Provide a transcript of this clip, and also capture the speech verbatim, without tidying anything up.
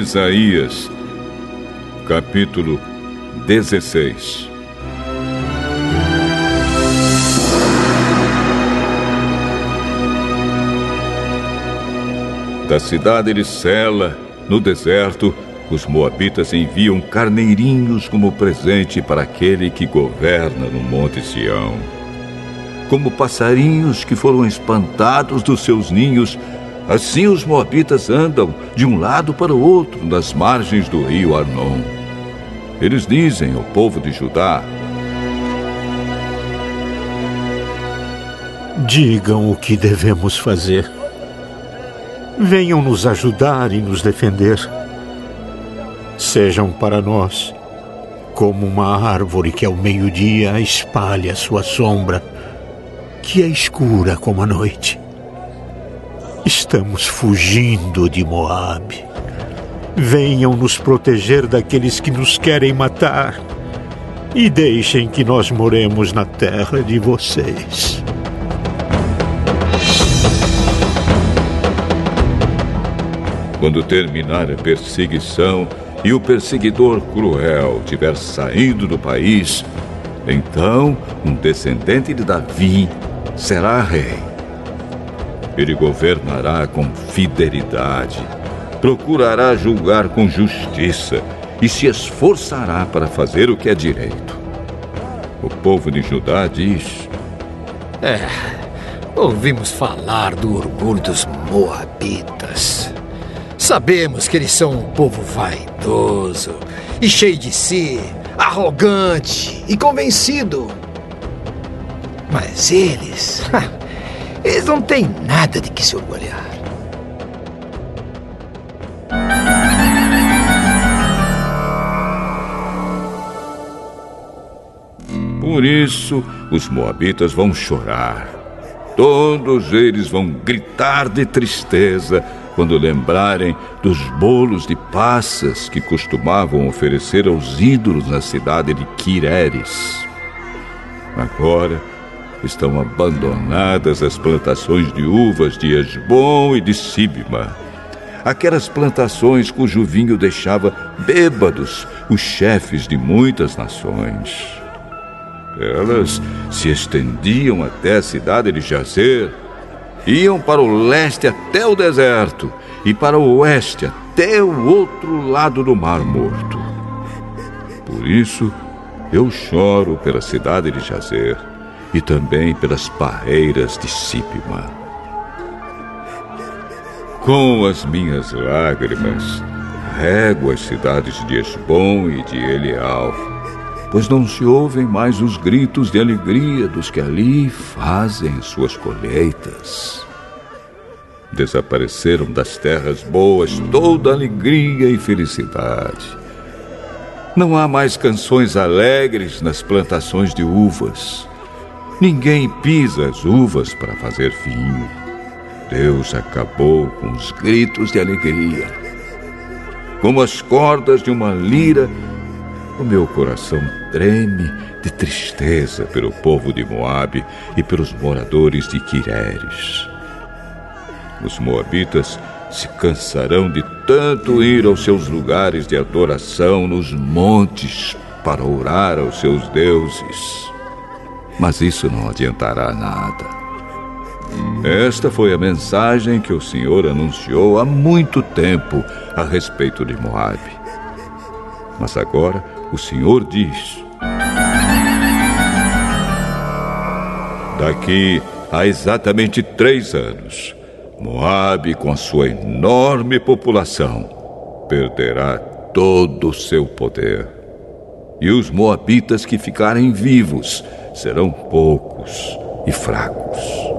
Isaías, capítulo dezesseis. Da cidade de Sela, no deserto, os moabitas enviam carneirinhos como presente para aquele que governa no Monte Sião. Como passarinhos que foram espantados dos seus ninhos, assim os moabitas andam de um lado para o outro nas margens do rio Arnon. Eles dizem ao povo de Judá: digam o que devemos fazer. Venham nos ajudar e nos defender. Sejam para nós como uma árvore que ao meio-dia espalha sua sombra, que é escura como a noite. Estamos fugindo de Moabe. Venham nos proteger daqueles que nos querem matar e deixem que nós moremos na terra de vocês. Quando terminar a perseguição e o perseguidor cruel tiver saído do país, então um descendente de Davi será rei. Ele governará com fidelidade, procurará julgar com justiça e se esforçará para fazer o que é direito. O povo de Judá diz: É, ouvimos falar do orgulho dos moabitas. Sabemos que eles são um povo vaidoso e cheio de si, arrogante e convencido. Mas eles... eles não têm nada de que se orgulhar. Por isso, os moabitas vão chorar. Todos eles vão gritar de tristeza quando lembrarem dos bolos de passas que costumavam oferecer aos ídolos na cidade de Quireres. Agora estão abandonadas as plantações de uvas de Esbom e de Sibma, aquelas plantações cujo vinho deixava bêbados os chefes de muitas nações. Elas se estendiam até a cidade de Jazer, iam para o leste até o deserto e para o oeste até o outro lado do Mar Morto. Por isso, eu choro pela cidade de Jazer e também pelas parreiras de Sibma. Com as minhas lágrimas, rego as cidades de Esbom e de Eleal, pois não se ouvem mais os gritos de alegria dos que ali fazem suas colheitas. Desapareceram das terras boas toda alegria e felicidade. Não há mais canções alegres nas plantações de uvas. Ninguém pisa as uvas para fazer vinho. Deus acabou com os gritos de alegria. Como as cordas de uma lira, o meu coração treme de tristeza pelo povo de Moabe e pelos moradores de Quireres. Os moabitas se cansarão de tanto ir aos seus lugares de adoração nos montes para orar aos seus deuses. Mas isso não adiantará nada. Esta foi a mensagem que o Senhor anunciou há muito tempo a respeito de Moabe. Mas agora o Senhor diz: daqui a exatamente três anos, Moabe, com a sua enorme população, perderá todo o seu poder. E os moabitas que ficarem vivos serão poucos e fracos.